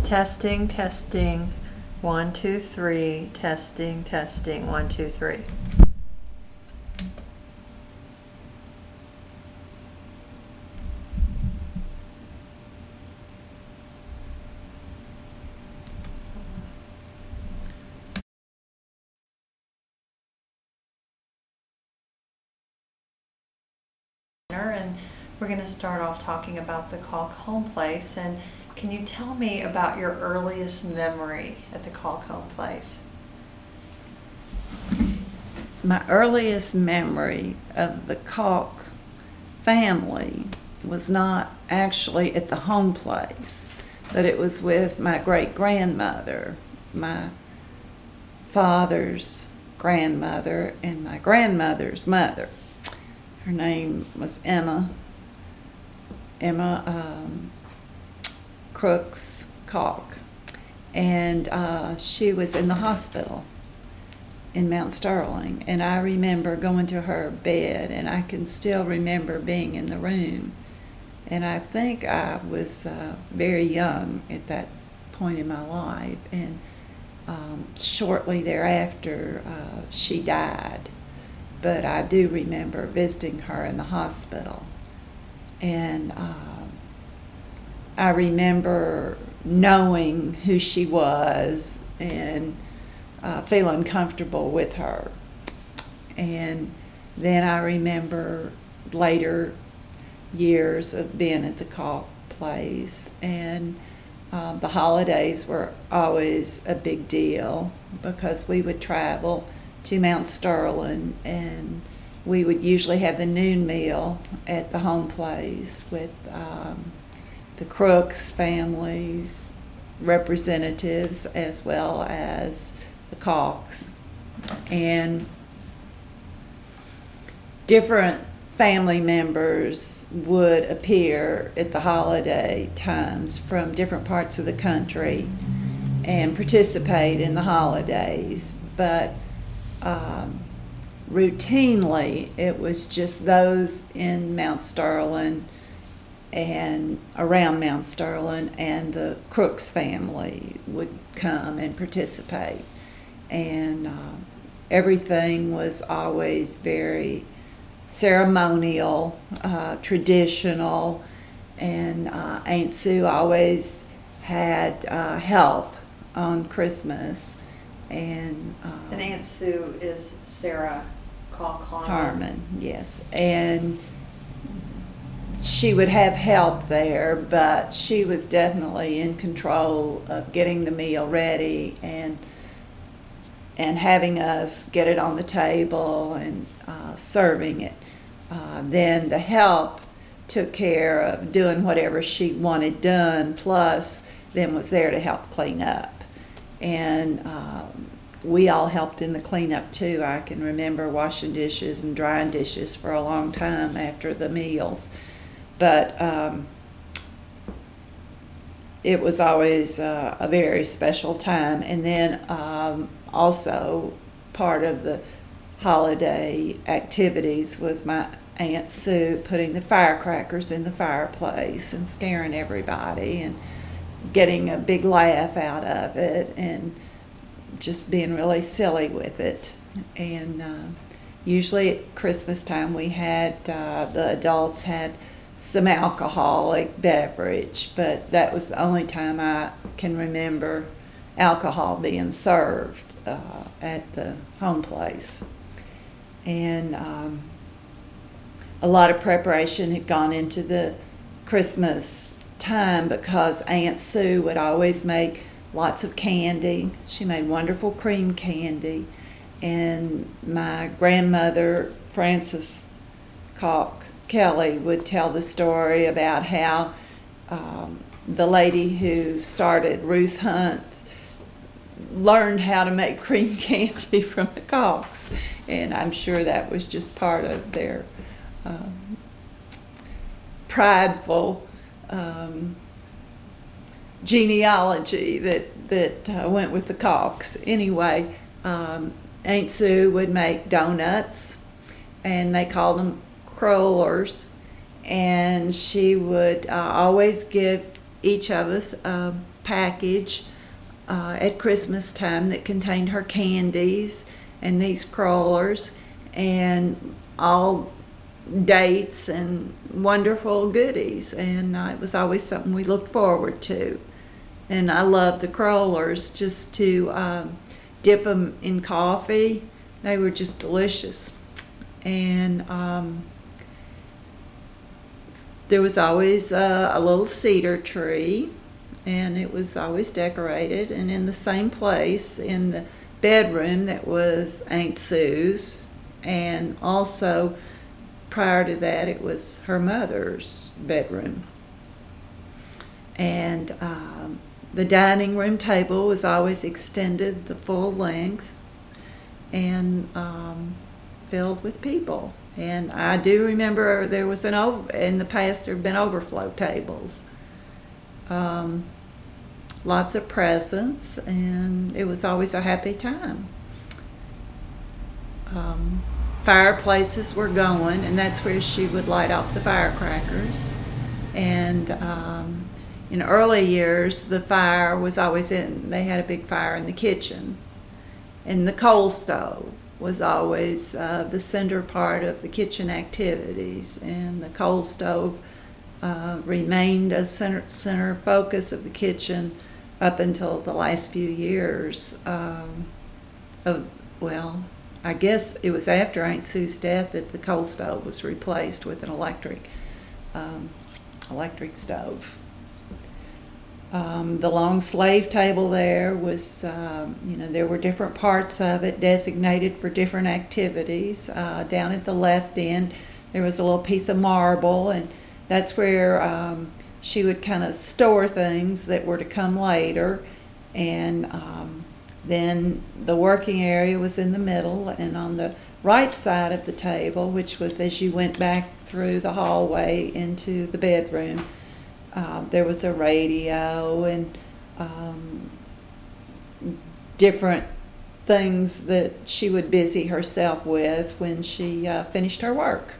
Testing, testing. 1, 2, 3. Testing, testing. 1, 2, 3. And we're going to start off talking about the Calk Home Place. And can you tell me about your earliest memory at the Calk Home Place? My earliest memory of the Calk family was not actually at the home place, but it was with my great-grandmother, my father's grandmother, and my grandmother's mother. Her name was Emma Crooks Calk, and she was in the hospital in Mount Sterling, and I remember going to her bed, and I can still remember being in the room, and I think I was very young at that point in my life, and shortly thereafter she died. But I do remember visiting her in the hospital. And I remember knowing who she was and feeling comfortable with her. And then I remember later years of being at the Calk place. And the holidays were always a big deal because we would travel to Mount Sterling, and we would usually have the noon meal at the home place with the Crooks families, representatives, as well as the Calks. And different family members would appear at the holiday times from different parts of the country and participate in the holidays, but routinely it was just those in Mount Sterling and around Mount Sterling, and the Crooks family would come and participate, and everything was always very ceremonial, traditional, and Aunt Sue always had help on Christmas. And Aunt Sue is Sarah Calk Harmon, yes. And she would have help there, but she was definitely in control of getting the meal ready and having us get it on the table and serving it. Then the help took care of doing whatever she wanted done, plus then was there to help clean up. And we all helped in the cleanup too. I can remember washing dishes and drying dishes for a long time after the meals. But it was always a very special time. And then also part of the holiday activities was my Aunt Sue putting the firecrackers in the fireplace and scaring everybody and getting a big laugh out of it and just being really silly with it. And usually at Christmas time we had, the adults had some alcoholic beverage, but that was the only time I can remember alcohol being served at the home place. And a lot of preparation had gone into the Christmas time because Aunt Sue would always make lots of candy. She made wonderful cream candy. And my grandmother, Frances Calk Kelly, would tell the story about how the lady who started Ruth Hunt learned how to make cream candy from the Calks. And I'm sure that was just part of their prideful genealogy that went with the Calks. Anyway, Aunt Sue would make donuts, and they called them crullers, and she would always give each of us a package at Christmas time that contained her candies and these crawlers and all dates and wonderful goodies, and it was always something we looked forward to. And I loved the crawlers, just to dip them in coffee. They were just delicious. And there was always a little cedar tree, and it was always decorated. And in the same place in the bedroom that was Aunt Sue's, and also prior to that it was her mother's bedroom. And the dining room table was always extended the full length and filled with people. And I do remember there was in the past there have been overflow tables. Lots of presents, and it was always a happy time. Fireplaces were going, and that's where she would light off the firecrackers. And in early years, the fire was always they had a big fire in the kitchen. And the coal stove was always the center part of the kitchen activities. And the coal stove remained a center focus of the kitchen up until the last few years. I guess it was after Aunt Sue's death that the coal stove was replaced with an electric stove. The long slave table there was, there were different parts of it designated for different activities. Down at the left end, there was a little piece of marble, and that's where she would kind of store things that were to come later. And then the working area was in the middle, and on the right side of the table, which was as you went back through the hallway into the bedroom, there was a radio and different things that she would busy herself with when she finished her work.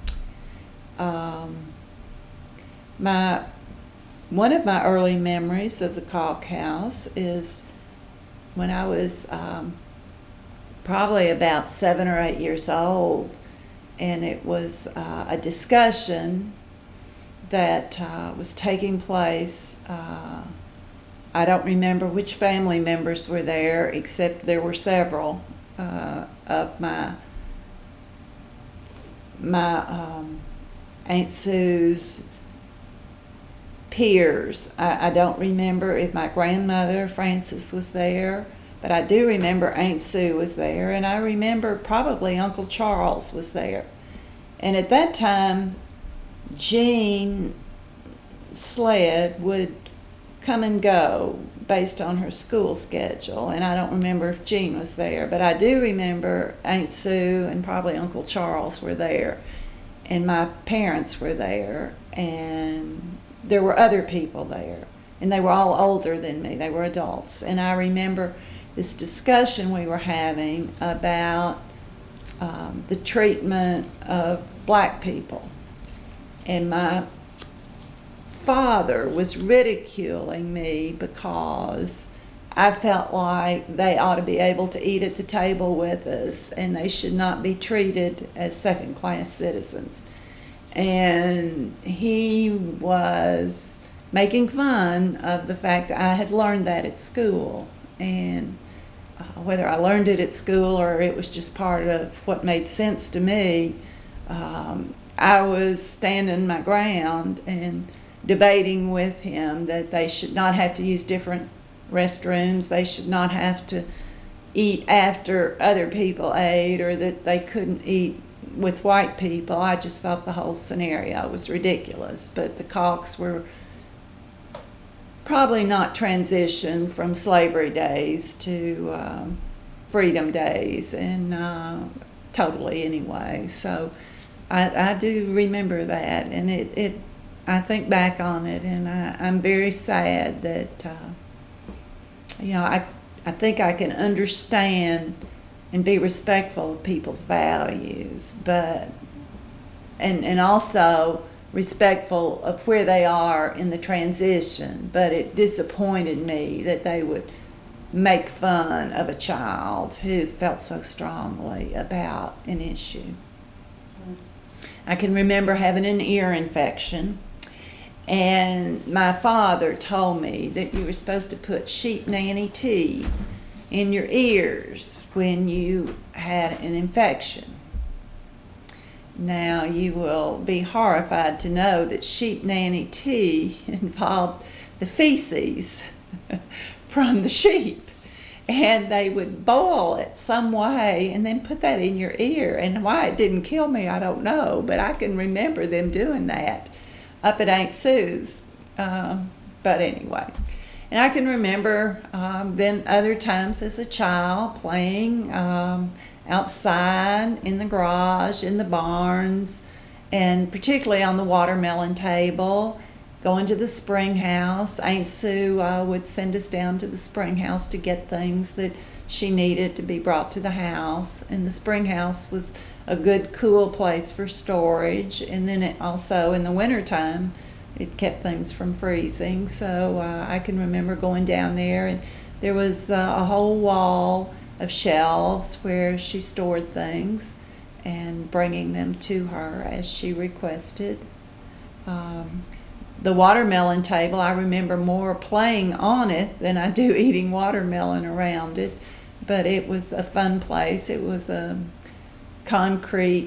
One of my early memories of the Calk House is when I was probably about 7 or 8 years old, and it was a discussion that was taking place. I don't remember which family members were there, except there were several of my Aunt Sue's peers. I don't remember if my grandmother Frances was there, but I do remember Aunt Sue was there, and I remember probably Uncle Charles was there. And at that time, Jean Sled would come and go based on her school schedule, and I don't remember if Jean was there, but I do remember Aunt Sue and probably Uncle Charles were there, and my parents were there, and there were other people there, and they were all older than me. They were adults, and I remember this discussion we were having about the treatment of black people. And my father was ridiculing me because I felt like they ought to be able to eat at the table with us, and they should not be treated as second-class citizens. And he was making fun of the fact that I had learned that at school. And whether I learned it at school or it was just part of what made sense to me, I was standing my ground and debating with him that they should not have to use different restrooms, they should not have to eat after other people ate, or that they couldn't eat with white people. I just thought the whole scenario was ridiculous. But the Calks were probably not transitioned from slavery days to freedom days, and totally anyway. So I do remember that, and it I think back on it, and I'm very sad that I think I can understand and be respectful of people's values, but and also respectful of where they are in the transition, but it disappointed me that they would make fun of a child who felt so strongly about an issue. I can remember having an ear infection, and my father told me that you were supposed to put sheep nanny tea in your ears when you had an infection. Now, you will be horrified to know that sheep nanny tea involved the feces from the sheep, and they would boil it some way and then put that in your ear. And why it didn't kill me, I don't know, but I can remember them doing that up at Aunt Sue's. But anyway, and I can remember then other times as a child playing outside, in the garage, in the barns, and particularly on the watermelon table, going to the spring house. Aunt Sue would send us down to the spring house to get things that she needed to be brought to the house. And the spring house was a good, cool place for storage. And then it also, in the wintertime, it kept things from freezing. So I can remember going down there, and there was a whole wall of shelves where she stored things and bringing them to her as she requested. The watermelon table, I remember more playing on it than I do eating watermelon around it, but it was a fun place. It was a concrete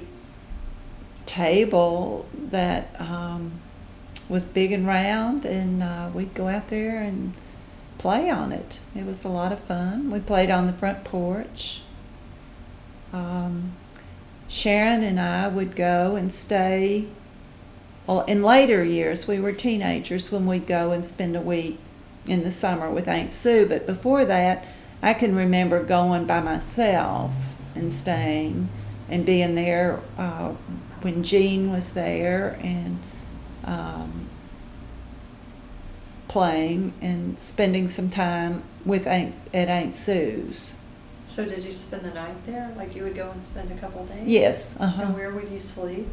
table that was big and round, and we'd go out there and play on it. It was a lot of fun. We played on the front porch. Sharon and I would go and stay. Well, in later years, we were teenagers when we'd go and spend a week in the summer with Aunt Sue. But before that, I can remember going by myself and staying and being there when Jean was there, and playing and spending some time with at Aunt Sue's. So did you spend the night there? Like you would go and spend a couple days? Yes. And where would you sleep?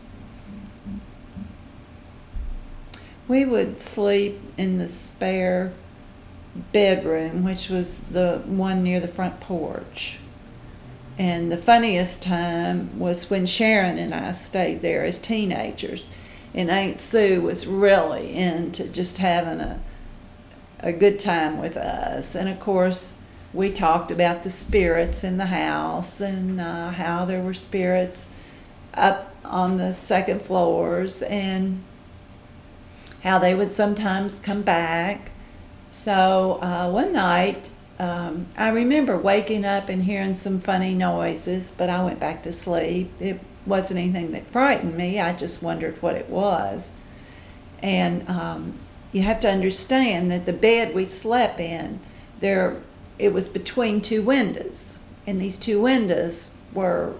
We would sleep in the spare bedroom, which was the one near the front porch. And the funniest time was when Sharon and I stayed there as teenagers. And Aunt Sue was really into just having a good time with us. And of course, we talked about the spirits in the house, and how there were spirits up on the second floors, and how they would sometimes come back. So one night, I remember waking up and hearing some funny noises, but I went back to sleep. It wasn't anything that frightened me. I just wondered what it was. And you have to understand that the bed we slept in, it was between two windows. And these two windows were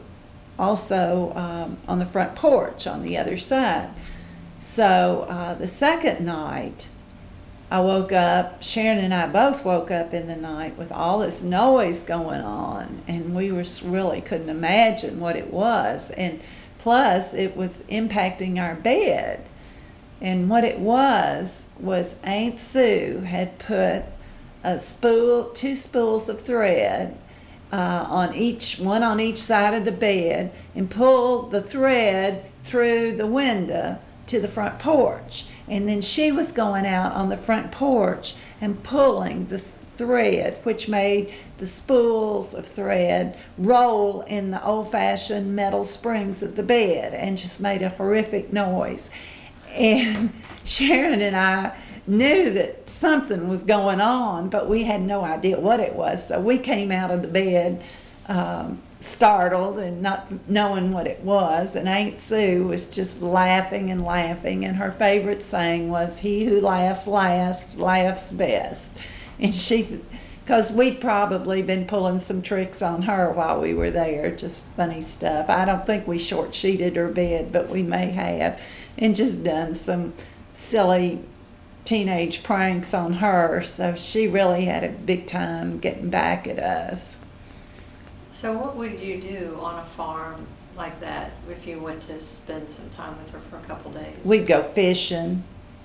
also on the front porch on the other side. So the second night, I woke up, Sharon and I both woke up in the night with all this noise going on, and we really couldn't imagine what it was. And plus, it was impacting our bed. And what it was Aunt Sue had put two spools of thread one on each side of the bed, and pulled the thread through the window to the front porch. And then she was going out on the front porch and pulling the thread, which made the spools of thread roll in the old-fashioned metal springs of the bed, and just made a horrific noise. And Sharon and I knew that something was going on, but we had no idea what it was. So we came out of the bed startled and not knowing what it was, and Aunt Sue was just laughing and laughing, and her favorite saying was, "He who laughs last laughs best." And because we'd probably been pulling some tricks on her while we were there, just funny stuff. I don't think we short-sheeted her bed, but we may have, and just done some silly teenage pranks on her. So she really had a big time getting back at us. So what would you do on a farm like that if you went to spend some time with her for a couple days? We'd go fishing.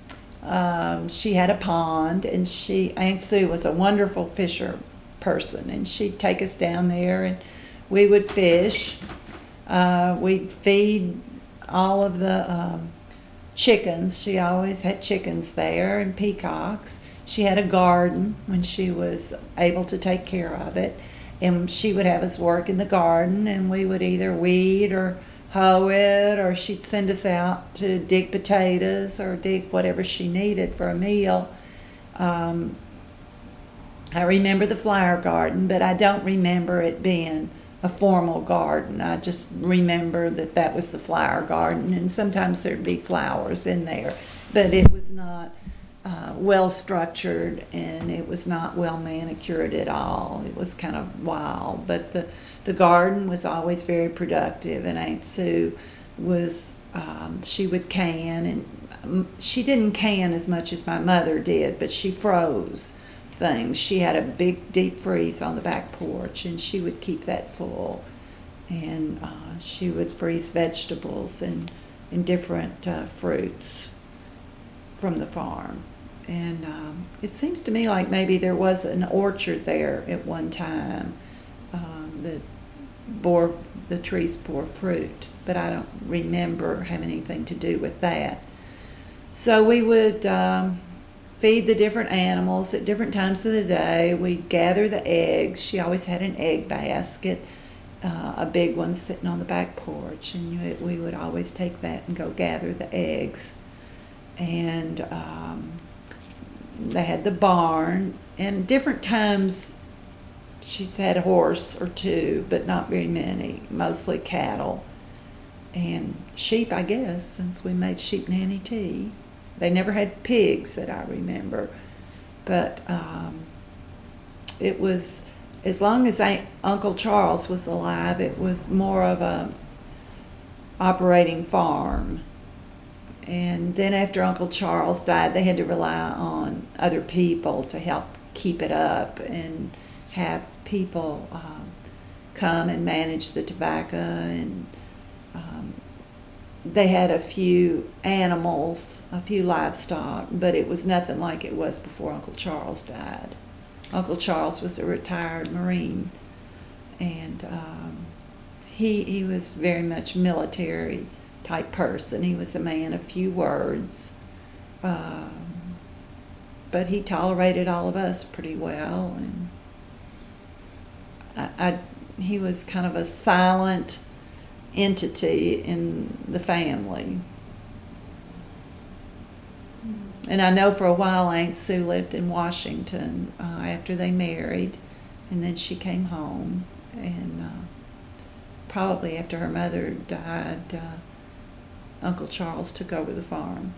She had a pond, and Aunt Sue was a wonderful fisher person, and she'd take us down there, and we would fish. We'd feed all of the chickens. She always had chickens there and peacocks. She had a garden when she was able to take care of it, and she would have us work in the garden, and we would either weed or hoe it, or she'd send us out to dig potatoes or dig whatever she needed for a meal. I remember the flower garden, but I don't remember it being a formal garden. I just remember that was the flower garden, and sometimes there'd be flowers in there, but it was not well structured, and it was not well manicured at all. It was kind of wild, but the garden was always very productive, and Aunt Sue was, she would can, and she didn't can as much as my mother did, but she froze things. She had a big deep freeze on the back porch, and she would keep that full, and she would freeze vegetables and different fruits from the farm. And it seems to me like maybe there was an orchard there at one time that the trees bore fruit, but I don't remember having anything to do with that. So we would feed the different animals at different times of the day. We'd gather the eggs. She always had an egg basket, a big one sitting on the back porch, and we would always take that and go gather the eggs. And they had the barn, and different times she's had a horse or two, but not very many, mostly cattle. And sheep, I guess, since we made sheep nanny tea. They never had pigs that I remember. But it was, as long as Uncle Charles was alive, it was more of a operating farm. And then after Uncle Charles died, they had to rely on other people to help keep it up and have people come and manage the tobacco. And they had a few animals, a few livestock, but it was nothing like it was before Uncle Charles died. Uncle Charles was a retired Marine, and he was very much military type person. He was a man of few words, but he tolerated all of us pretty well, and he was kind of a silent entity in the family. And I know for a while Aunt Sue lived in Washington after they married, and then she came home, and probably after her mother died, Uncle Charles took over the farm.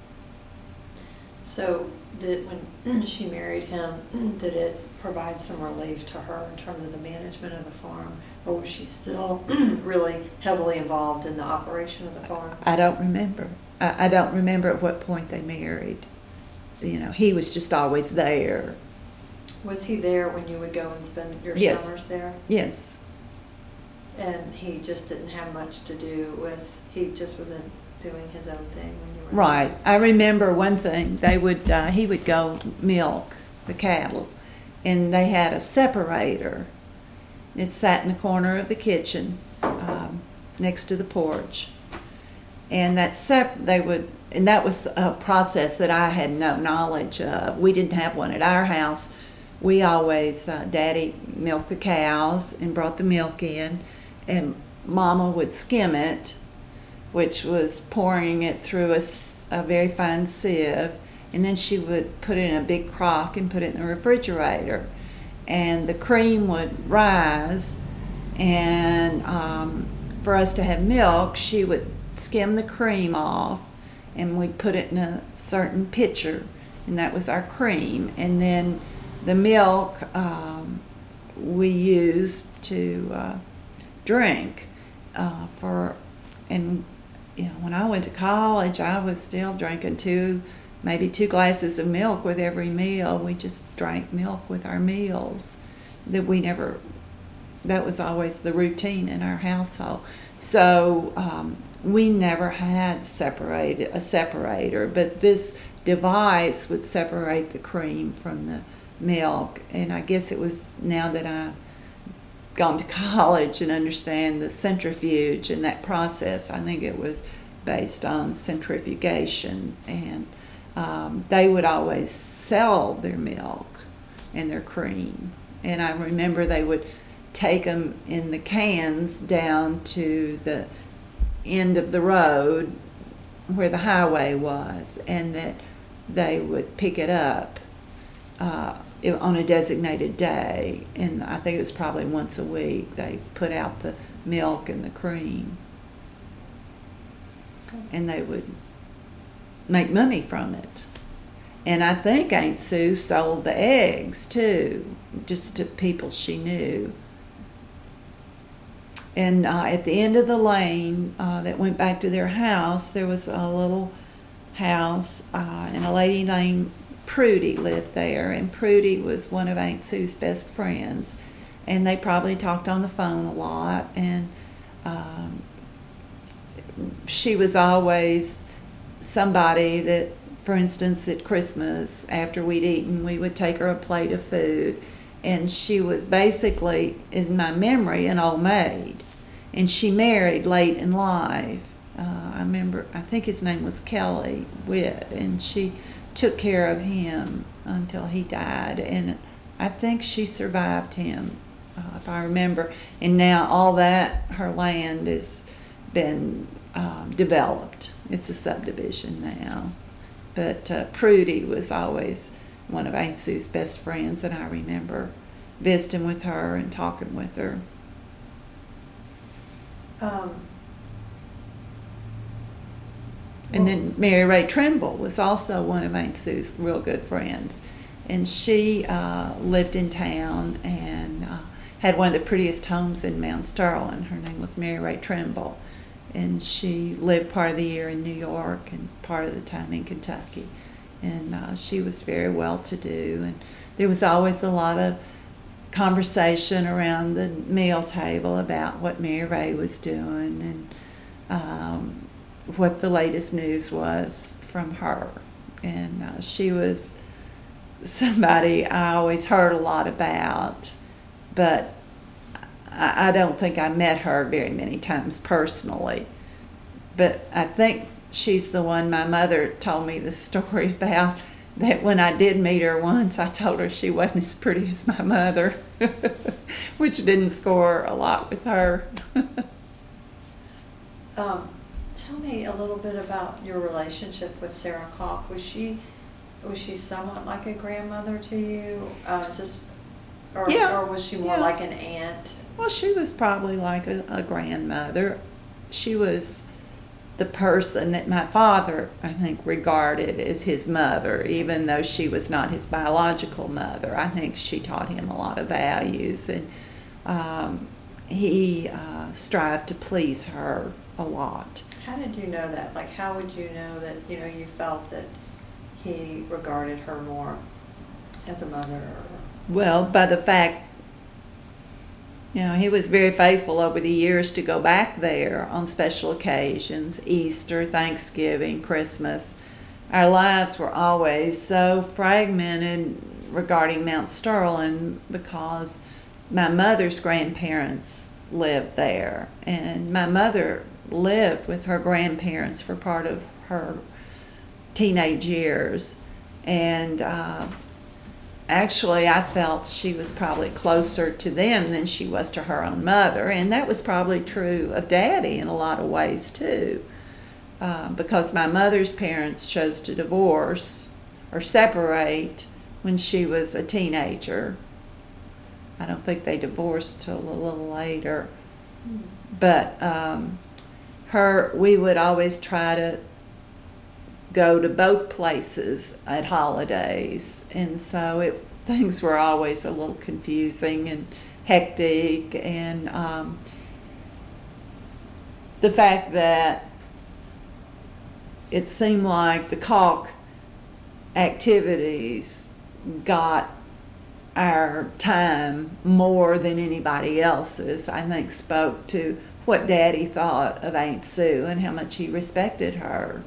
So when she married him, did it provide some relief to her in terms of the management of the farm, or was she still really heavily involved in the operation of the farm? I don't remember. I don't remember at what point they married. You know, he was just always there. Was he there when you would go and spend your Yes. summers there? Yes. And he just didn't have much to do with, he just wasn't doing his own thing when you were Right. I remember one thing. He would go milk the cattle, and they had a separator. It sat in the corner of the kitchen, next to the porch. And that was a process that I had no knowledge of. We didn't have one at our house. We always, Daddy milked the cows and brought the milk in, and Mama would skim it, which was pouring it through a very fine sieve, and then she would put it in a big crock and put it in the refrigerator. And the cream would rise, and for us to have milk, she would skim the cream off, and we'd put it in a certain pitcher, and that was our cream. And then the milk we used to drink and you know, when I went to college, I was still drinking maybe two glasses of milk with every meal. We just drank milk with our meals. That we never that was always the routine in our household. So we never had a separator, but this device would separate the cream from the milk. And I guess it was now that I've gone to college and understand the centrifuge and that process, I think it was based on centrifugation. And they would always sell their milk and their cream. And I remember they would take them in the cans down to the end of the road where the highway was, and that they would pick it up on a designated day. And I think it was probably once a week they put out the milk and the cream. And they would make money from it. And I think Aunt Sue sold the eggs too, just to people she knew. And at the end of the lane that went back to their house, there was a little house, and a lady named Prudy lived there. And Prudy was one of Aunt Sue's best friends. And they probably talked on the phone a lot. And she was always somebody that, for instance, at Christmas, after we'd eaten, we would take her a plate of food. And she was basically, in my memory, an old maid. And she married late in life. I remember, I think his name was Kelly Witt, and she took care of him until he died. And I think she survived him, if I remember. And now all that, her land has been developed. It's a subdivision now. But Prudy was always one of Aunt Sue's best friends, and I remember visiting with her and talking with her. And then Mary Ray Trimble was also one of Aunt Sue's real good friends. And she lived in town and had one of the prettiest homes in Mount Sterling. Her name was Mary Ray Trimble. And she lived part of the year in New York and part of the time in Kentucky. And she was very well-to-do. And there was always a lot of conversation around the meal table about what Mary Ray was doing and what the latest news was from her. And she was somebody I always heard a lot about, but I don't think I met her very many times personally. But I think she's the one my mother told me the story about, that when I did meet her once, I told her she wasn't as pretty as my mother, which didn't score a lot with her. Tell me a little bit about your relationship with Sarah Koch. Was she somewhat like a grandmother to you? Or was she more like an aunt? Well, she was probably like a grandmother. She was the person that my father, I think, regarded as his mother, even though she was not his biological mother. I think she taught him a lot of values, and he strived to please her a lot. How did you know that? Like, how would you know that, you felt that he regarded her more as a mother? Well, by the fact, he was very faithful over the years to go back there on special occasions, Easter, Thanksgiving, Christmas. Our lives were always so fragmented regarding Mount Sterling because my mother's grandparents lived there, and my mother lived with her grandparents for part of her teenage years. And actually, I felt she was probably closer to them than she was to her own mother. And that was probably true of Daddy in a lot of ways, too. Because my mother's parents chose to divorce or separate when she was a teenager. I don't think they divorced till a little later. But we would always try to go to both places at holidays, and so things were always a little confusing and hectic. And the fact that it seemed like the Koch activities got our time more than anybody else's, I think spoke to what Daddy thought of Aunt Sue and how much he respected her.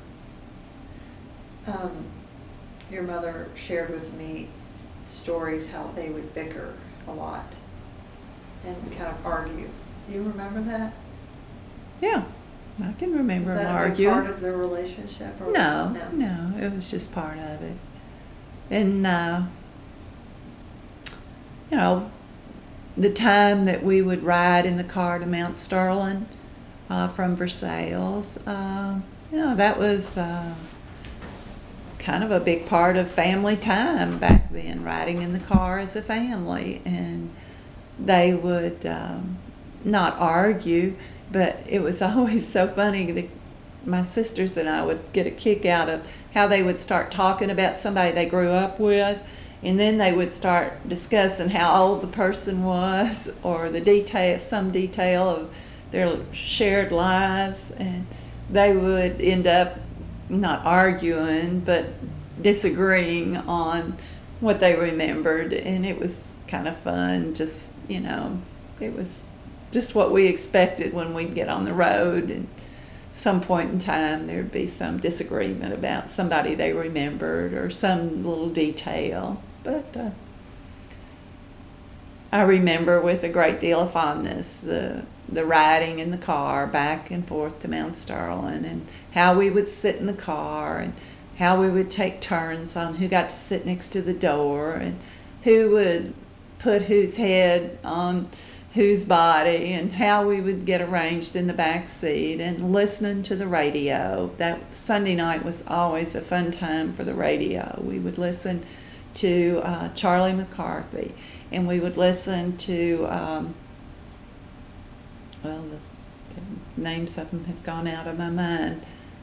Your mother shared with me stories how they would bicker a lot and kind of argue. Do you remember that? Yeah, I can remember Was them that a big arguing. part of their relationship? Or No, it was just part of it. And, you know, the time that we would ride in the car to Mount Sterling from Versailles, that was kind of a big part of family time back then, riding in the car as a family. And they would not argue, but it was always so funny that my sisters and I would get a kick out of how they would start talking about somebody they grew up with, and then they would start discussing how old the person was or some detail of their shared lives, and they would end up not arguing but disagreeing on what they remembered, and it was kind of fun. Just, it was just what we expected when we'd get on the road, and some point in time there'd be some disagreement about somebody they remembered or some little detail. But I remember with a great deal of fondness the riding in the car back and forth to Mount Sterling, and how we would sit in the car, and how we would take turns on who got to sit next to the door, and who would put whose head on whose body, and how we would get arranged in the back seat, and listening to the radio. That Sunday night was always a fun time for the radio. We would listen to Charlie McCarthy, and we would listen to the names of them have gone out of my mind.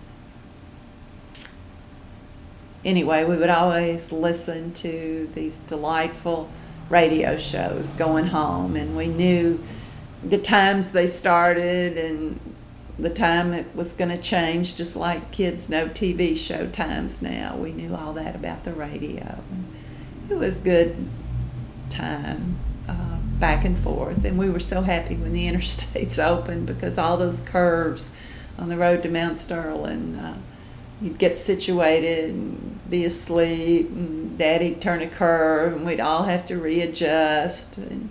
Anyway, we would always listen to these delightful radio shows going home, and we knew the times they started and the time it was going to change, just like kids know TV show times now. We knew all that about the radio. And it was good time back and forth, and we were so happy when the interstates opened, because all those curves on the road to Mount Sterling, you'd get situated and be asleep, and Daddy'd turn a curve, and we'd all have to readjust. And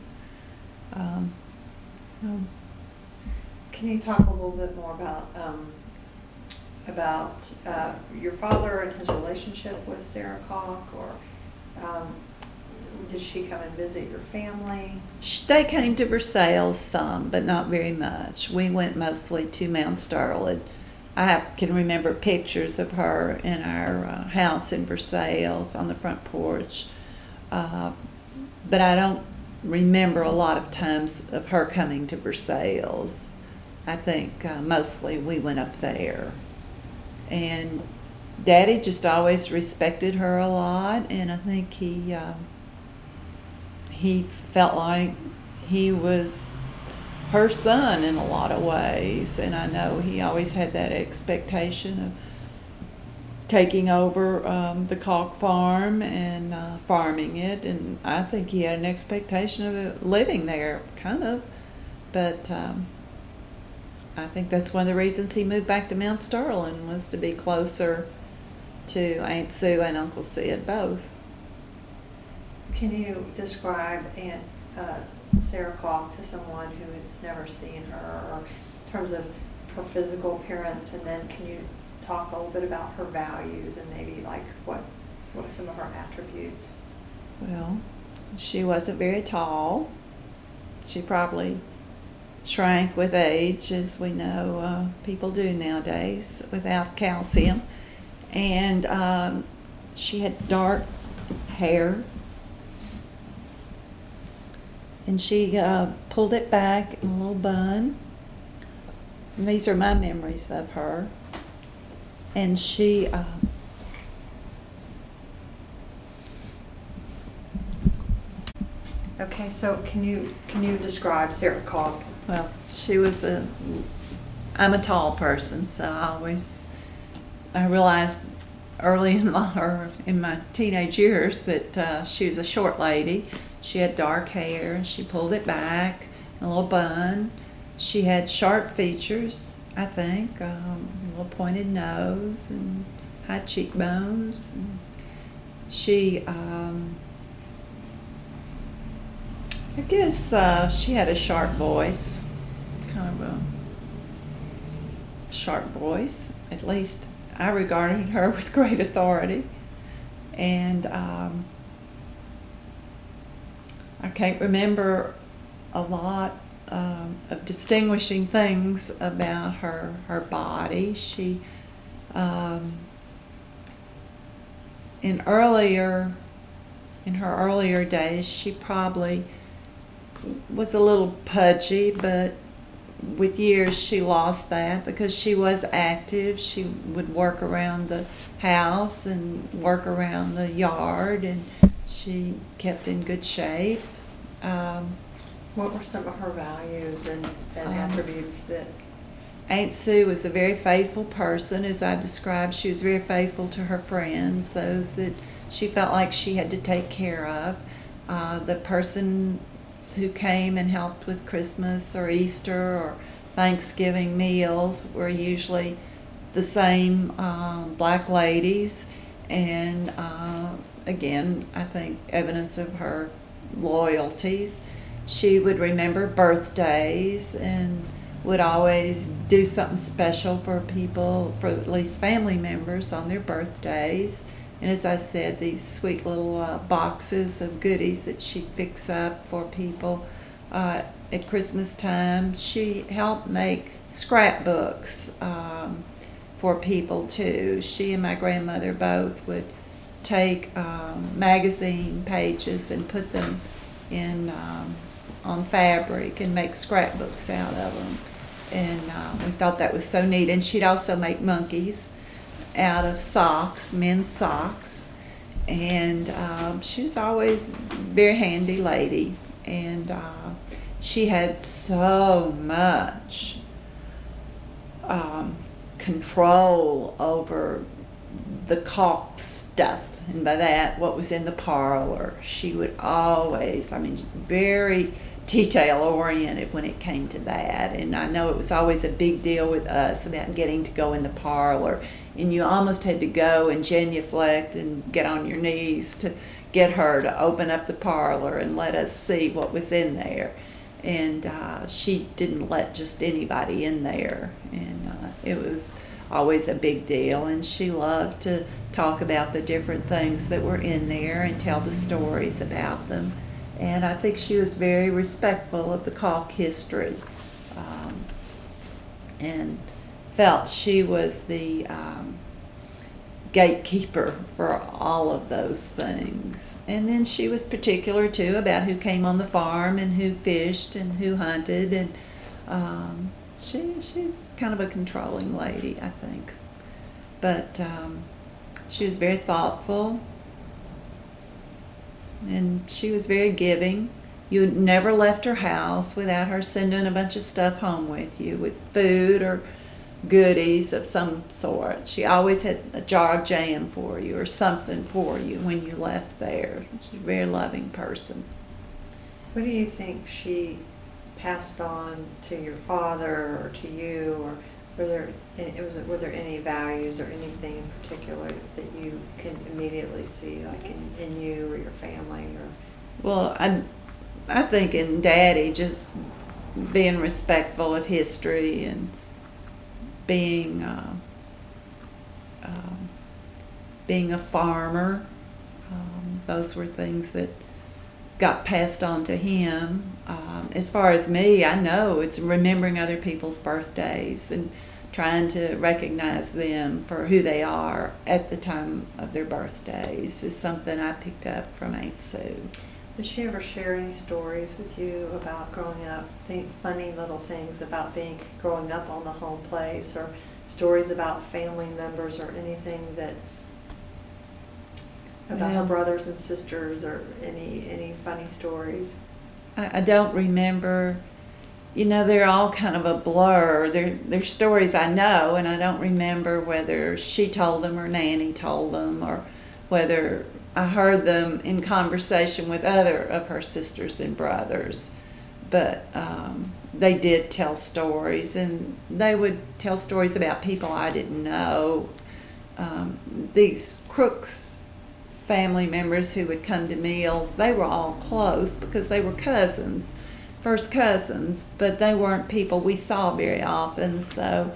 Can you talk a little bit more about your father and his relationship with Sarah Cock, or did she come and visit your family? They came to Versailles some, but not very much. We went mostly to Mount Sterling. I can remember pictures of her in our house in Versailles on the front porch, but I don't remember a lot of times of her coming to Versailles. I think mostly we went up there. And Daddy just always respected her a lot, and I think he felt like he was her son in a lot of ways, and I know he always had that expectation of taking over the Cock farm and farming it, and I think he had an expectation of it living there, kind of, but I think that's one of the reasons he moved back to Mount Sterling, was to be closer to Aunt Sue and Uncle Sid both. Can you describe Aunt Sarah Cock to someone who has never seen her, or in terms of her physical appearance, and then can you talk a little bit about her values and maybe like what are some of her attributes? Well, she wasn't very tall. She probably shrank with age, as we know people do nowadays without calcium, and she had dark hair, and she pulled it back in a little bun. And these are my memories of her. And she Okay, so can you describe Sarah Cock? well, she was I'm a tall person, so I realized early in my teenage years that she was a short lady, She had dark hair, and she pulled it back in a little bun. She had sharp features, I think, a little pointed nose and high cheekbones. And she, I guess she had a sharp voice, kind of a sharp voice. At least I regarded her with great authority. And I can't remember a lot of distinguishing things about her body. She, in her earlier days, she probably was a little pudgy, but with years she lost that because she was active. She would work around the house and work around the yard, and she kept in good shape. What were some of her values and attributes that? Aunt Sue was a very faithful person, as I described. She was very faithful to her friends, those that she felt like she had to take care of. The person who came and helped with Christmas or Easter or Thanksgiving meals were usually the same black ladies, and again, I think evidence of her loyalties. She would remember birthdays and would always do something special for people, for at least family members on their birthdays. And as I said, these sweet little boxes of goodies that she'd fix up for people at Christmas time. She helped make scrapbooks for people too. She and my grandmother both would take magazine pages and put them in on fabric and make scrapbooks out of them. And we thought that was so neat. And she'd also make monkeys out of socks, men's socks. And she was always a very handy lady. And she had so much control over the caulk stuff. And by that, what was in the parlor. She would always, very detail-oriented when it came to that. And I know it was always a big deal with us about getting to go in the parlor. And you almost had to go and genuflect and get on your knees to get her to open up the parlor and let us see what was in there. And she didn't let just anybody in there. And it was always a big deal. And she loved to talk about the different things that were in there and tell the stories about them. And I think she was very respectful of the caulk history, and felt she was the gatekeeper for all of those things. And then she was particular too about who came on the farm and who fished and who hunted. And she's kind of a controlling lady, I think. But she was very thoughtful. And she was very giving. You never left her house without her sending a bunch of stuff home with you, with food or goodies of some sort. She always had a jar of jam for you or something for you when you left there. She's a very loving person. What do you think she passed on to your father or to you, or were there any values or anything in particular that you can immediately see, like in you or your family? Or well, I think in Daddy, just being respectful of history and being a farmer. Those were things that got passed on to him. As far as me, I know it's remembering other people's birthdays and trying to recognize them for who they are at the time of their birthdays is something I picked up from Aunt Sue. Did she ever share any stories with you about growing up, funny little things about growing up on the home place, or stories about family members or anything about her brothers and sisters, or any funny stories? I don't remember. They're all kind of a blur. They're stories I know, and I don't remember whether she told them or Nanny told them, or whether I heard them in conversation with other of her sisters and brothers, but they did tell stories, and they would tell stories about people I didn't know. These Crooks family members who would come to meals, they were all close because they were cousins, first cousins, but they weren't people we saw very often, so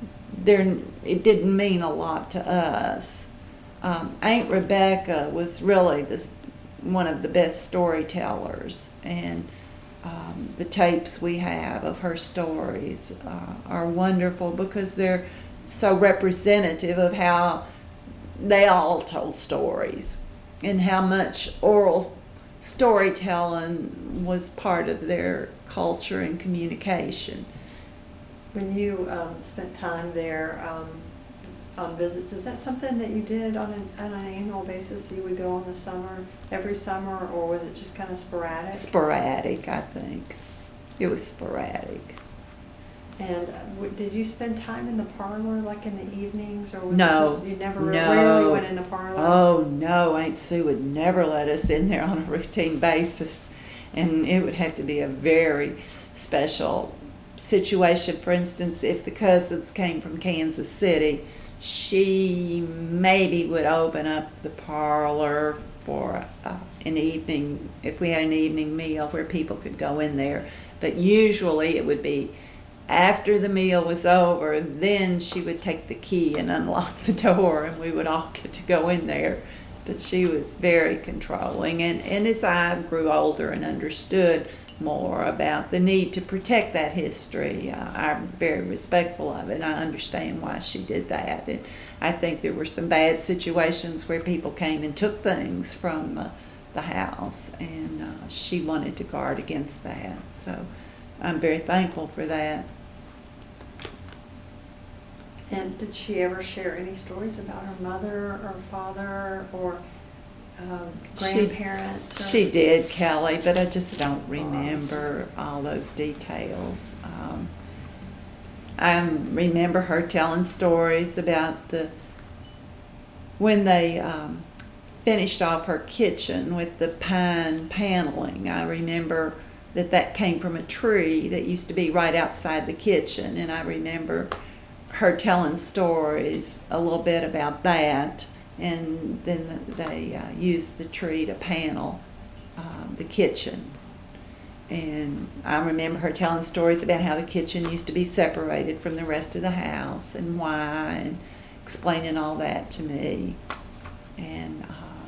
it didn't mean a lot to us. Aunt Rebecca was really one of the best storytellers, and the tapes we have of her stories are wonderful because they're so representative of how they all told stories and how much oral storytelling was part of their culture and communication. When you spent time there on visits, is that something that you did on an annual basis? You would go in the summer, every summer, or was it just kind of sporadic? Sporadic, I think. It was sporadic. And did you spend time in the parlor, like in the evenings, or was No, it just you never no. rarely went in the parlor? Oh no, Aunt Sue would never let us in there on a routine basis, and it would have to be a very special situation. For instance, if the cousins came from Kansas City, she maybe would open up the parlor for an evening, if we had an evening meal where people could go in there. But usually it would be after the meal was over, then she would take the key and unlock the door, and we would all get to go in there. But she was very controlling, and as I grew older and understood more about the need to protect that history, I'm very respectful of it, and I understand why she did that. And I think there were some bad situations where people came and took things from the house, and she wanted to guard against that. So I'm very thankful for that. And did she ever share any stories about her mother or father or grandparents? She did, Kelly, but I just don't remember all those details. I remember her telling stories about when they finished off her kitchen with the pine paneling. I remember that came from a tree that used to be right outside the kitchen, and I remember her telling stories a little bit about that, and then they used the tree to panel the kitchen. And I remember her telling stories about how the kitchen used to be separated from the rest of the house and why, and explaining all that to me. And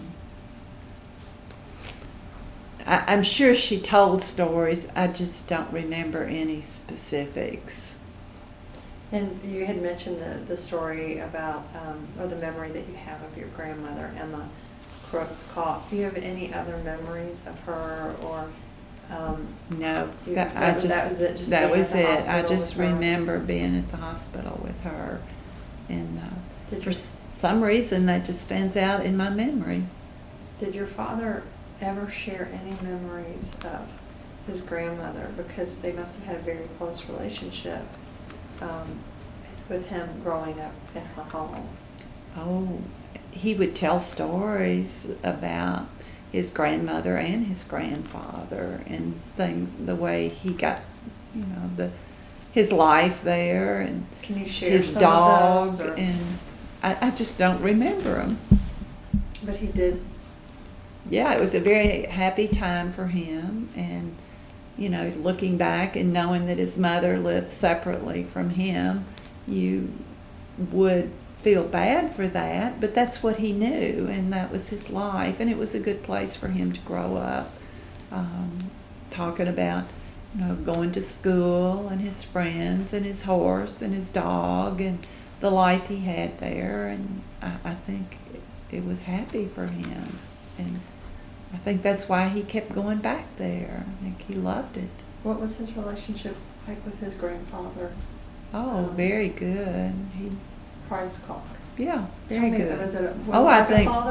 I'm sure she told stories, I just don't remember any specifics. And you had mentioned the story about, or the memory that you have of your grandmother, Emma Crooks Calk. Do you have any other memories of her, or? No, that was it. Just that being was at the it. I hospital just with her? remember being at the hospital with her, and Did for you- some reason that just stands out in my memory. Did your father ever share any memories of his grandmother? Because they must have had a very close relationship with him growing up in her home. Oh, he would tell stories about his grandmother and his grandfather and things, the way he got, his life there, and Can you share his some dog, of those? Or, and I just don't remember him. but he did. Yeah, it was a very happy time for him, and looking back and knowing that his mother lived separately from him, you would feel bad for that, but that's what he knew, and that was his life, and it was a good place for him to grow up. Talking about going to school and his friends and his horse and his dog and the life he had there, and I think it was happy for him, and I think that's why he kept going back there. I think he loved it. What was his relationship like with his grandfather? Oh, very good. Price Calk. Yeah, very good. Was it I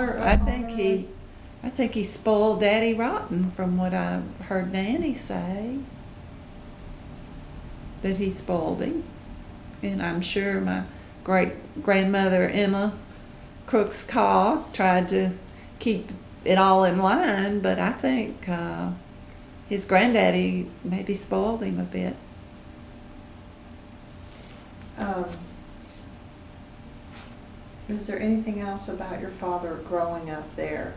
think he spoiled Daddy rotten, from what I heard Nanny say. That he spoiled him, and I'm sure my great grandmother Emma Crooks Calk tried to keep it all in line, but I think his granddaddy maybe spoiled him a bit. Is there anything else about your father growing up there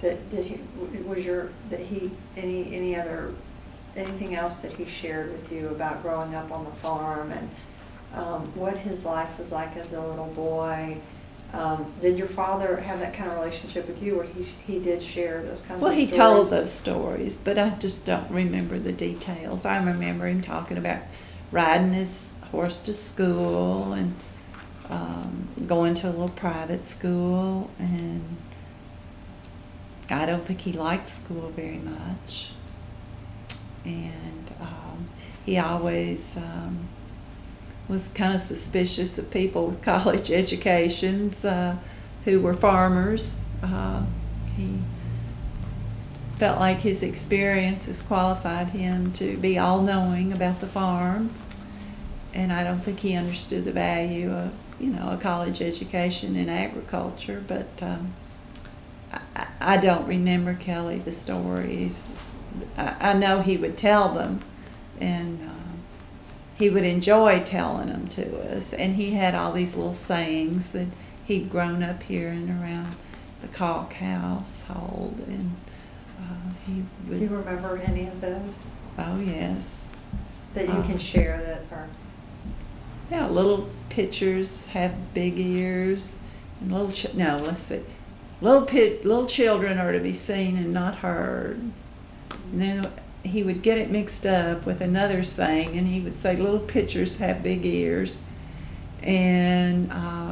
anything else that he shared with you about growing up on the farm and what his life was like as a little boy? Did your father have that kind of relationship with you, or he did share those kinds of stories? Well, he told those stories, but I just don't remember the details. I remember him talking about riding his horse to school and going to a little private school, and I don't think he liked school very much. And he always was kind of suspicious of people with college educations who were farmers. He felt like his experiences qualified him to be all-knowing about the farm, and I don't think he understood the value of, a college education in agriculture. But I don't remember, Kelly, the stories. I know he would tell them, and he would enjoy telling them to us. And he had all these little sayings that he'd grown up hearing around the Calk household, and he would. Do you remember any of those? Oh, yes. That you can share that are. Yeah, little pitchers have big ears, and little children are to be seen and not heard. And then he would get it mixed up with another saying, and he would say little pitchers have big ears, and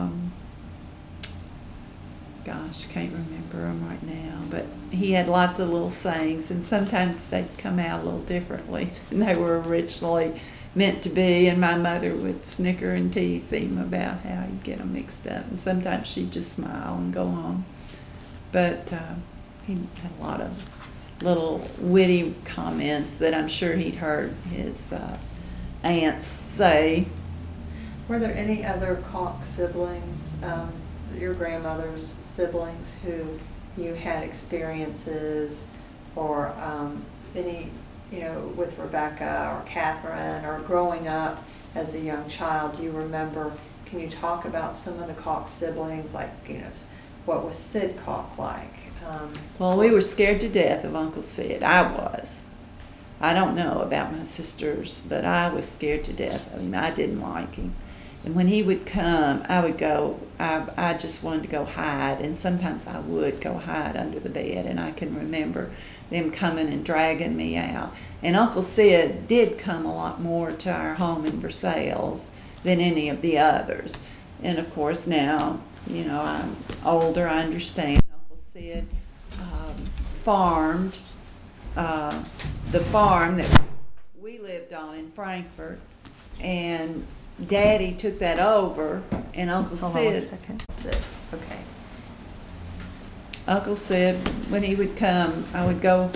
can't remember them right now, but he had lots of little sayings, and sometimes they'd come out a little differently than they were originally meant to be, and my mother would snicker and tease him about how he'd get them mixed up, and sometimes she'd just smile and go on. But he had a lot of little witty comments that I'm sure he'd heard his aunts say. Were there any other Calk siblings, your grandmother's siblings, who you had experiences or any, with Rebecca or Catherine, or growing up as a young child, do you remember, can you talk about some of the Calk siblings, like, what was Sid Calk like? Well, we were scared to death of Uncle Sid. I was. I don't know about my sisters, but I was scared to death of him. I didn't like him. And when he would come, I would go, I just wanted to go hide, and sometimes I would go hide under the bed, and I can remember them coming and dragging me out. And Uncle Sid did come a lot more to our home in Versailles than any of the others. And of course now, I'm older, I understand. Uncle Sid farmed the farm that we lived on in Frankfort, and Daddy took that over, and Uncle Hold Sid. on 1 second. Sid. Okay. Uncle Sid, when he would come, I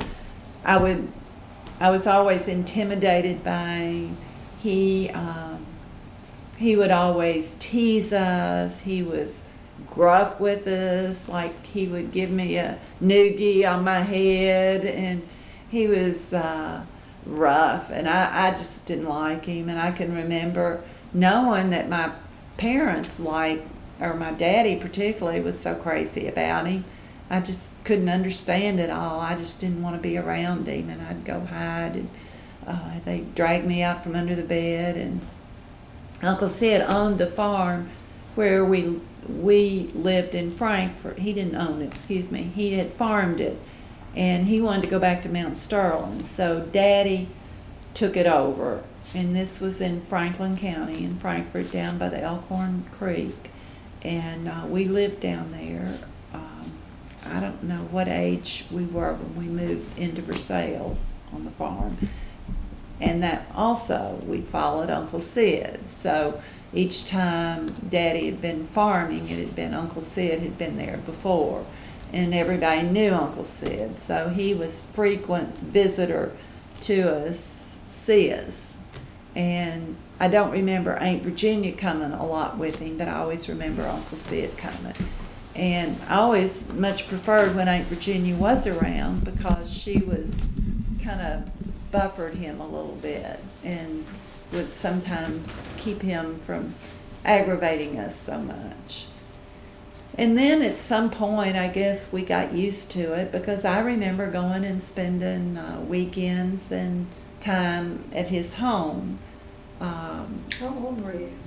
was always intimidated by him. He would always tease us. He was gruff with us, like he would give me a noogie on my head, and he was rough, and I just didn't like him. And I can remember knowing that my parents or my daddy particularly, was so crazy about him. I just couldn't understand it all. I just didn't want to be around him, and I'd go hide, and they'd drag me out from under the bed. And Uncle Sid owned a farm where we lived in Frankfort. He didn't own it, he had farmed it, and he wanted to go back to Mount Sterling, so Daddy took it over. And this was in Franklin County in Frankfort, down by the Elkhorn Creek, and we lived down there. I don't know what age we were when we moved into Versailles on the farm. And that also, we followed Uncle Sid. So each time Daddy had been farming, it had been Uncle Sid had been there before. And everybody knew Uncle Sid. So he was frequent visitor to us, see us. And I don't remember Aunt Virginia coming a lot with him, but I always remember Uncle Sid coming. And I always much preferred when Aunt Virginia was around because she was kind of buffered him a little bit and would sometimes keep him from aggravating us so much. And then at some point, I guess we got used to it because I remember going and spending weekends and time at his home. How old were you?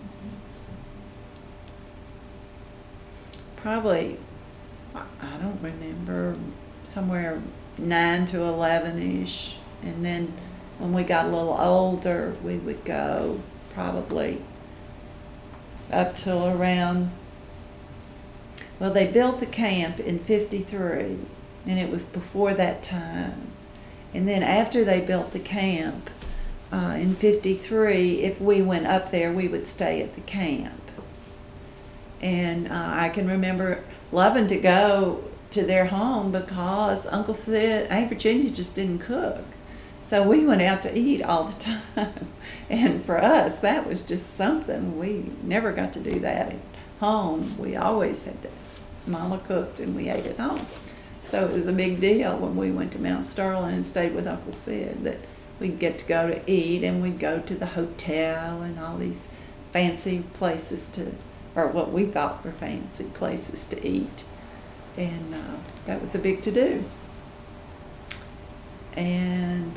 Probably, I don't remember, somewhere 9 to 11-ish. And then when we got a little older, we would go probably up till around, well, they built the camp in 53, and it was before that time. And then after they built the camp in 53, if we went up there, we would stay at the camp. And I can remember loving to go to their home because Uncle Sid, Aunt Virginia just didn't cook. So we went out to eat all the time. And for us, that was just something. We never got to do that at home. We always had to, Mama cooked and we ate at home. So it was a big deal when we went to Mount Sterling and stayed with Uncle Sid that we'd get to go to eat, and we'd go to the hotel and all these fancy places to, or what we thought were fancy places to eat. And that was a big to-do. And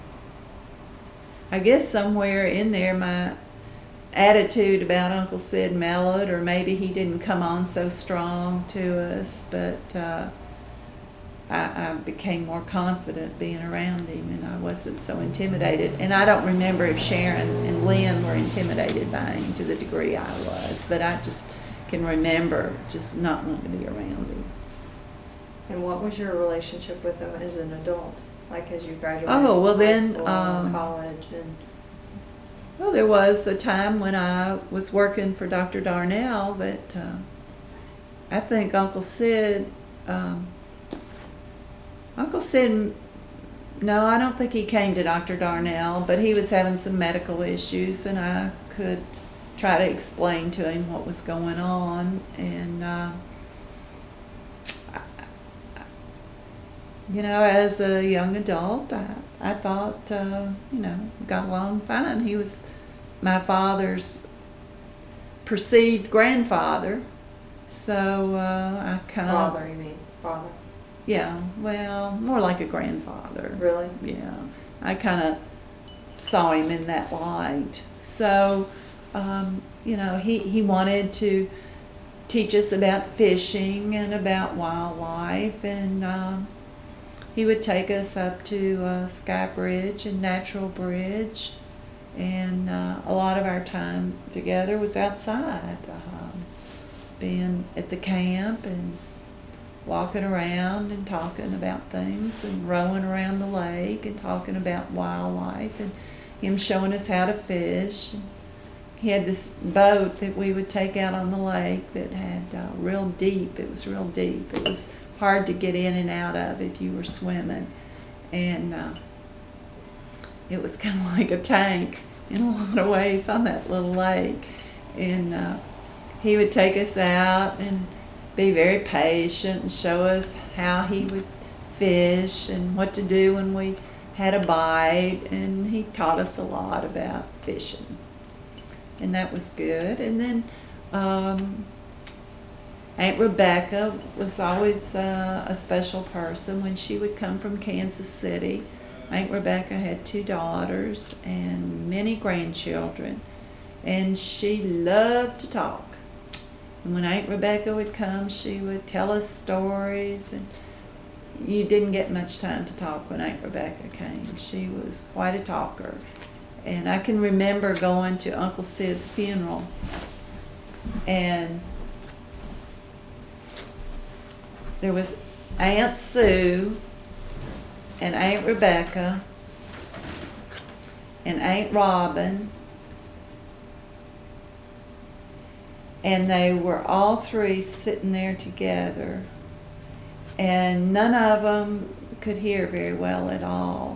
I guess somewhere in there my attitude about Uncle Sid mellowed, or maybe he didn't come on so strong to us, but I became more confident being around him, and I wasn't so intimidated. And I don't remember if Sharon and Lynn were intimidated by him to the degree I was, but I just can remember just not wanting to be around him. And what was your relationship with him as an adult? Like as you graduated Oh, well, from high then, school and college and... Well, there was a time when I was working for Dr. Darnell that I think Uncle Sid, no, I don't think he came to Dr. Darnell, but he was having some medical issues, and I could try to explain to him what was going on. And, as a young adult, I thought, got along fine. He was my father's perceived grandfather, so I kind of... Father, you mean? Father? Yeah, well, more like a grandfather. Really? Yeah, I kind of saw him in that light. So, he wanted to teach us about fishing and about wildlife, and he would take us up to Sky Bridge and Natural Bridge, and a lot of our time together was outside, being at the camp and walking around and talking about things and rowing around the lake and talking about wildlife, and him showing us how to fish. He had this boat that we would take out on the lake that had real deep. It was real deep. It was hard to get in and out of if you were swimming, and it was kind of like a tank in a lot of ways on that little lake. And he would take us out and be very patient and show us how he would fish and what to do when we had a bite, and he taught us a lot about fishing, and that was good. And then Aunt Rebecca was always a special person when she would come from Kansas City. Aunt Rebecca had 2 daughters and many grandchildren, and she loved to talk. And when Aunt Rebecca would come, she would tell us stories, and you didn't get much time to talk when Aunt Rebecca came. She was quite a talker. And I can remember going to Uncle Sid's funeral, and there was Aunt Sue and Aunt Rebecca and Aunt Robin, and they were all 3 sitting there together, and none of them could hear very well at all.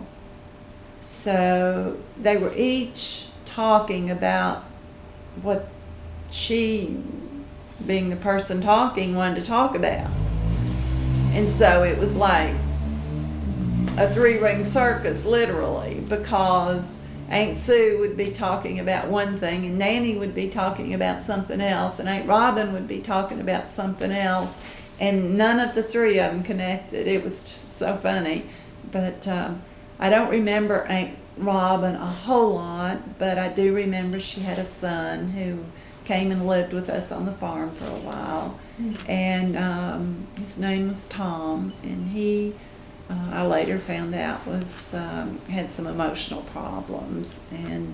So they were each talking about what she being the person talking, wanted to talk about. And so it was like a three-ring circus, literally, because Aunt Sue would be talking about one thing, and Nanny would be talking about something else, and Aunt Robin would be talking about something else, and none of the three of them connected. It was just so funny. But I don't remember Aunt Robin a whole lot, but I do remember she had a son who came and lived with us on the farm for a while, and his name was Tom, and he, I later found out, was had some emotional problems, and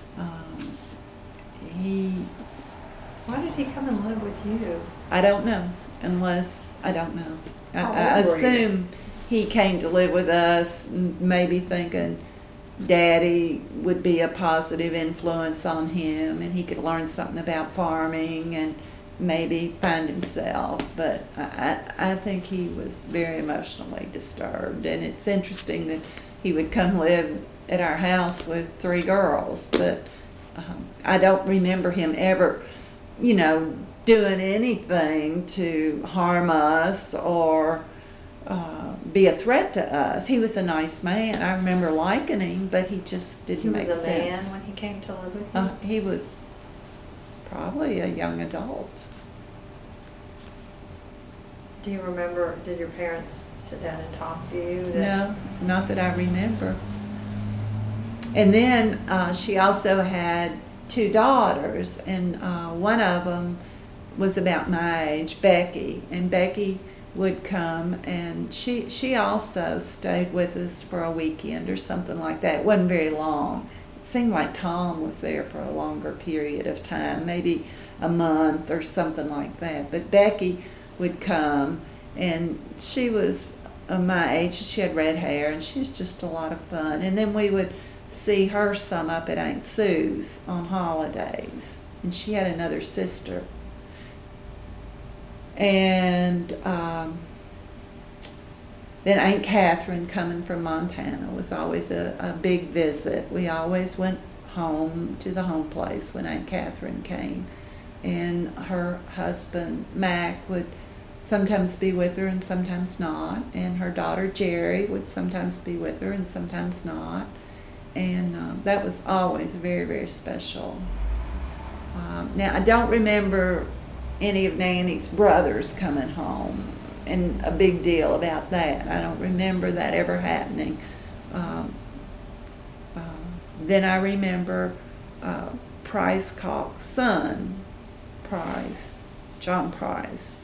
he. Why did he come and live with you? I don't know, I don't know. How I old were you? assume he came to live with us, maybe thinking Daddy would be a positive influence on him, and he could learn something about farming and maybe find himself. But I think he was very emotionally disturbed, and it's interesting that he would come live at our house with 3 girls, but I don't remember him ever, doing anything to harm us or be a threat to us. He was a nice man. I remember liking him, but he just didn't make sense. He was a man when he came to live with you? He was probably a young adult. Do you remember, did your parents sit down and talk to you? No, not that I remember. And then she also had 2 daughters, and one of them was about my age, Becky, and Becky would come, and she also stayed with us for a weekend or something like that. It wasn't very long. It seemed like Tom was there for a longer period of time, maybe a month or something like that. But Becky would come, and she was my age. She had red hair, and she was just a lot of fun. And then we would see her some up at Aunt Sue's on holidays, and she had another sister. And then Aunt Catherine coming from Montana was always a big visit. We always went home to the home place when Aunt Catherine came, and her husband Mac would sometimes be with her and sometimes not, and her daughter Jerry would sometimes be with her and sometimes not, and that was always very, very special. Now I don't remember any of Nanny's brothers coming home, and a big deal about that. I don't remember that ever happening. Then I remember Price Cox's son, John Price.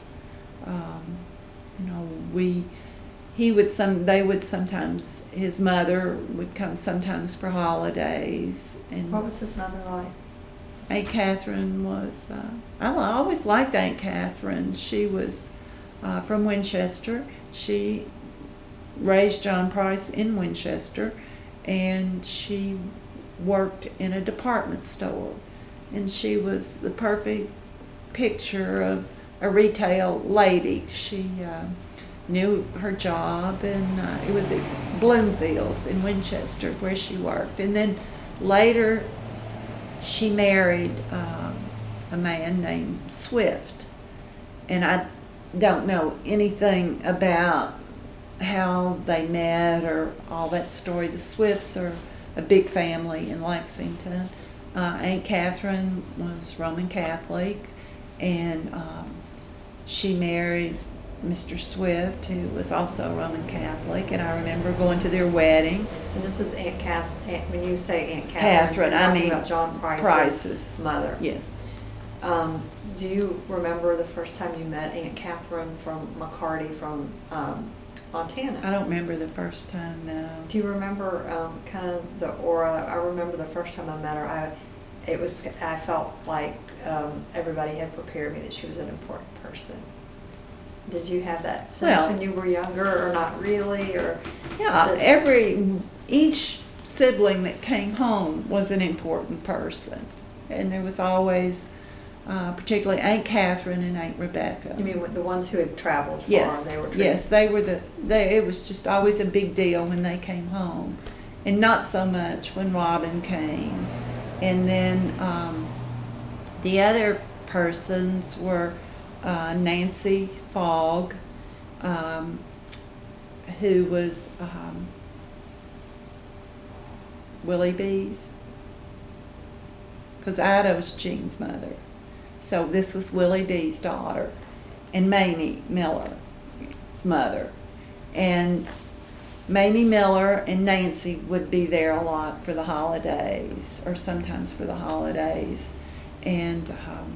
They would sometimes, his mother would come sometimes for holidays. And what was his mother like? Aunt Catherine was, I always liked Aunt Catherine. She was from Winchester. She raised John Price in Winchester, and she worked in a department store. And she was the perfect picture of a retail lady. She knew her job, and it was at Bloomfield's in Winchester where she worked. And then later, she married a man named Swift, and I don't know anything about how they met or all that story. The Swifts are a big family in Lexington. Aunt Catherine was Roman Catholic, and she married Mr. Swift, who was also Roman Catholic, and I remember going to their wedding. And this is Aunt Catherine. When you say Aunt Catherine, you're I talking mean about John Price's mother. Yes. Do you remember the first time you met Aunt Catherine from McCarty from Montana? I don't remember the first time, no. Do you remember kind of the aura? I remember the first time I met her. I felt like everybody had prepared me that she was an important person. Did you have that sense when you were younger, or not really? Or yeah, each sibling that came home was an important person, and there was always, particularly Aunt Catherine and Aunt Rebecca. You mean the ones who had traveled far? Yes, they were they were it was just always a big deal when they came home, and not so much when Robin came. And then the other persons were Nancy Fogg, who was Willie B's, because Ida was Jean's mother. So this was Willie B's daughter, and Mamie Miller's mother. And Mamie Miller and Nancy would be there a lot for the holidays, or sometimes for the holidays. And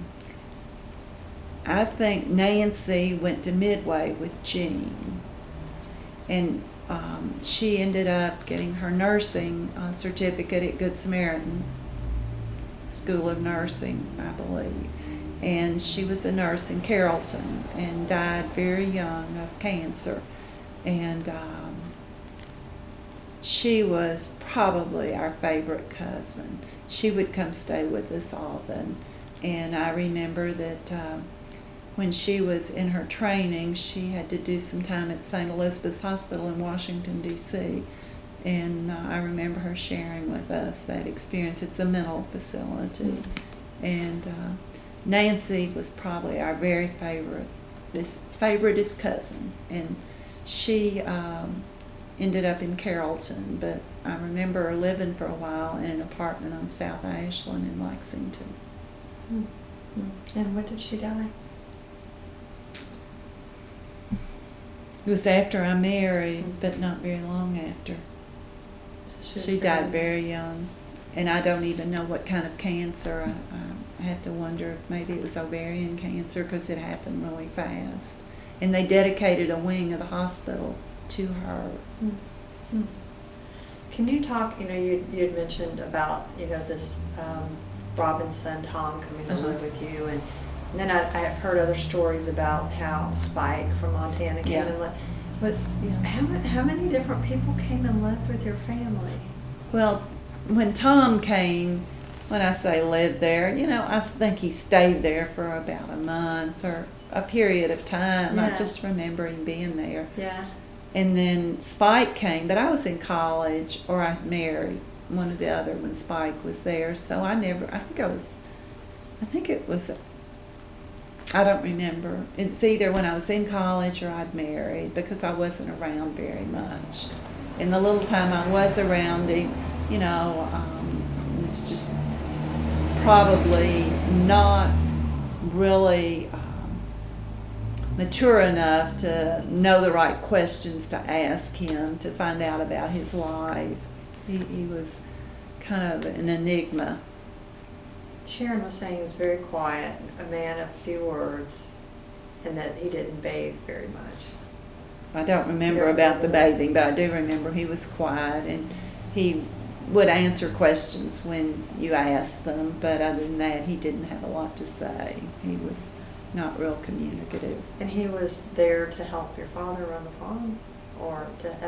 I think Nancy went to Midway with Jean. And she ended up getting her nursing certificate at Good Samaritan School of Nursing, I believe. And she was a nurse in Carrollton and died very young of cancer. And she was probably our favorite cousin. She would come stay with us often. And I remember that when she was in her training, she had to do some time at St. Elizabeth's Hospital in Washington, D.C. And I remember her sharing with us that experience. It's a mental facility. And Nancy was probably our very favoriteest cousin. And she ended up in Carrollton, but I remember her living for a while in an apartment on South Ashland in Lexington. Mm-hmm. And when did she die? It was after I married, but not very long after. She died very young, and I don't even know what kind of cancer. I have to wonder if maybe it was ovarian cancer, because it happened really fast. And they dedicated a wing of the hospital to her. Mm-hmm. Can you talk, you'd mentioned about, this Robin's son Tom coming to live with you, and then I've heard other stories about how Spike from Montana came and lived. How many different people came and lived with your family? Well, when Tom came, when I say lived there, I think he stayed there for about a month or a period of time. Yeah. I just remember him being there. Yeah. And then Spike came, but I was in college or I'd married, one or the other, when Spike was there. So I don't remember. It's either when I was in college or I'd married, because I wasn't around very much. And the little time I was around him, it's just probably not really mature enough to know the right questions to ask him to find out about his life. He was kind of an enigma. Sharon was saying he was very quiet, a man of few words, and that he didn't bathe very much. I don't remember about the bathing, but I do remember he was quiet, and he would answer questions when you asked them, but other than that, he didn't have a lot to say. He was not real communicative. And he was there to help your father run the farm, or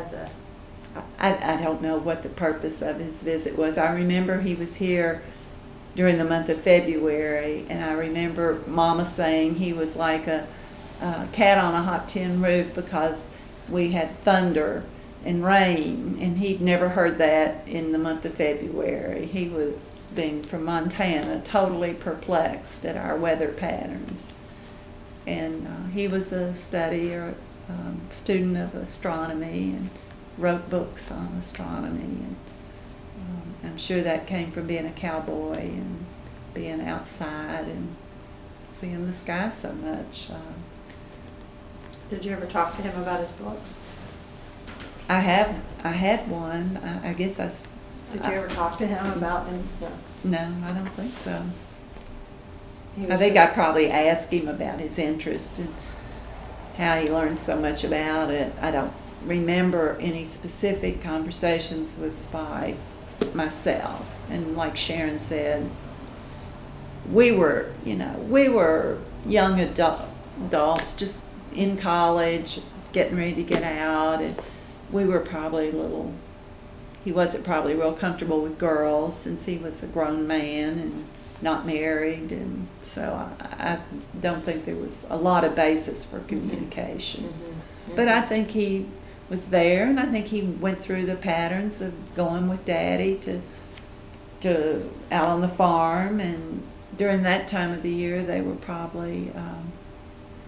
I don't know what the purpose of his visit was. I remember he was here during the month of February, and I remember Mama saying he was like a cat on a hot tin roof, because we had thunder and rain, and he'd never heard that in the month of February. He was, being from Montana, totally perplexed at our weather patterns. And he was a student of astronomy, and wrote books on astronomy. And I'm sure that came from being a cowboy and being outside and seeing the sky so much. Did you ever talk to him about his books? I had one. I guess I. Did you ever talk to him about him? No, I don't think so. I think I probably asked him about his interest and how he learned so much about it. I don't remember any specific conversations with Spike myself. And like Sharon said, we were young adults, just in college, getting ready to get out, and we were probably he wasn't probably real comfortable with girls, since he was a grown man and not married, and so I don't think there was a lot of basis for communication. Mm-hmm. Mm-hmm. But I think he was there, and I think he went through the patterns of going with Daddy to out on the farm, and during that time of the year they were probably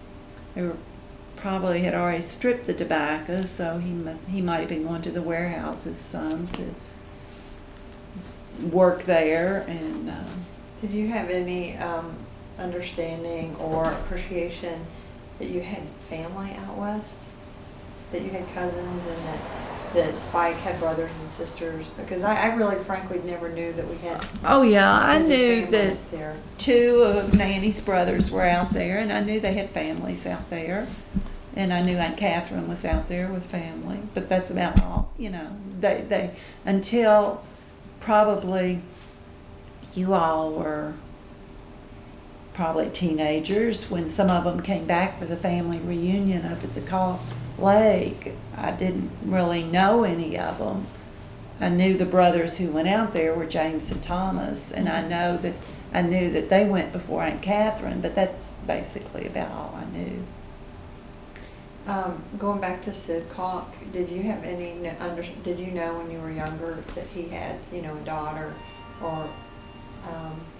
they were probably had already stripped the tobacco, so he might have been going to the warehouses some to work there. And Did you have any understanding or appreciation that you had family out west? That you had cousins and that Spike had brothers and sisters? Because I really frankly never knew that we had. oh yeah, I extended knew family that there. 2 of Nanny's brothers were out there, and I knew they had families out there. And I knew Aunt Catherine was out there with family, but that's about all, you know. They until probably you all were probably teenagers when some of them came back for the family reunion up at the Call Lake. I didn't really know any of them. I knew the brothers who went out there were James and Thomas, and I knew that they went before Aunt Catherine, but that's basically about all I knew. Going back to Sid Calk, did you have any did you know when you were younger that he had, you know, a daughter, or